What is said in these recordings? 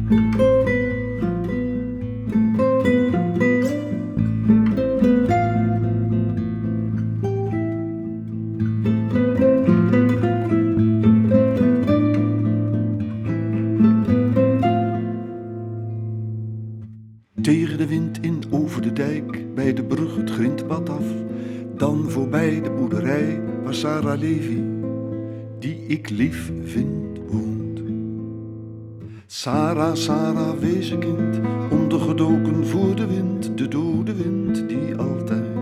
Tegen de wind in over de dijk, bij de brug het grindpad af. Dan voorbij de boerderij waar Sarah Levy, die ik lief vind, woont. Sarah, Sarah, wezenkind, ondergedoken voor de wind. De dode wind die altijd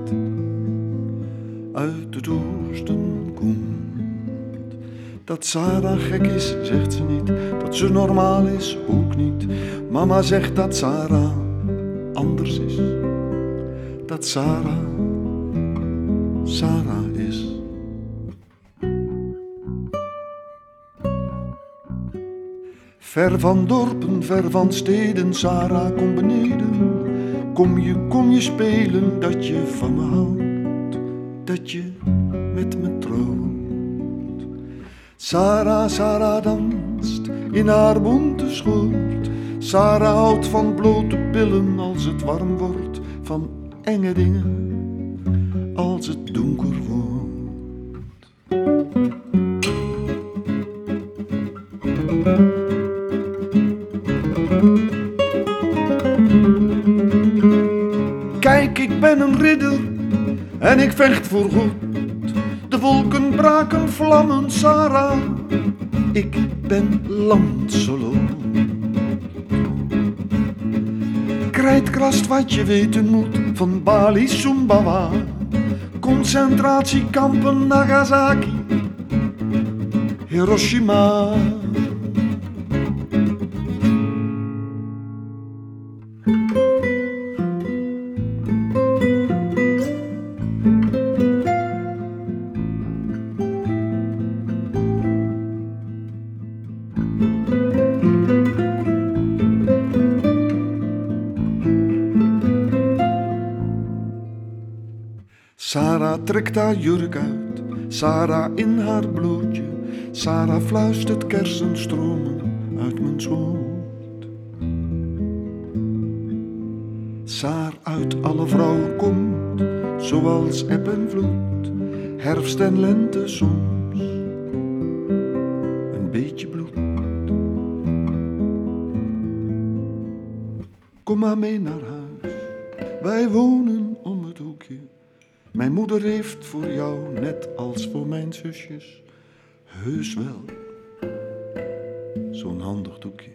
uit het oosten komt. Dat Sarah gek is, zegt ze niet. Dat ze normaal is, ook niet. Mama zegt dat Sarah anders is. Dat Sarah, Sarah is. Ver van dorpen, ver van steden, Sarah, kom beneden. Kom je spelen dat je van me houdt, dat je met me trouwt. Sarah, Sarah danst in haar bonte schort. Sarah houdt van blote billen als het warm wordt, van enge dingen als het donker wordt. Kijk, ik ben een ridder en ik vecht voor goed. De wolken braken vlammen, Sarah, ik ben Lancelot. Krijtkrast wat je weten moet van Bali, Sumbawa, concentratiekampen, Nagasaki, Hiroshima. Sarah trekt haar jurk uit, Sarah in haar blootje. Sarah fluistert kersenstromen uit mijn schoot. Saar uit alle vrouwen komt, zoals eb en vloed, herfst en lente soms, een beetje bloed. Kom maar mee naar huis, wij wonen om het hoekje. Mijn moeder heeft voor jou, net als voor mijn zusjes, heus wel zo'n handig doekje.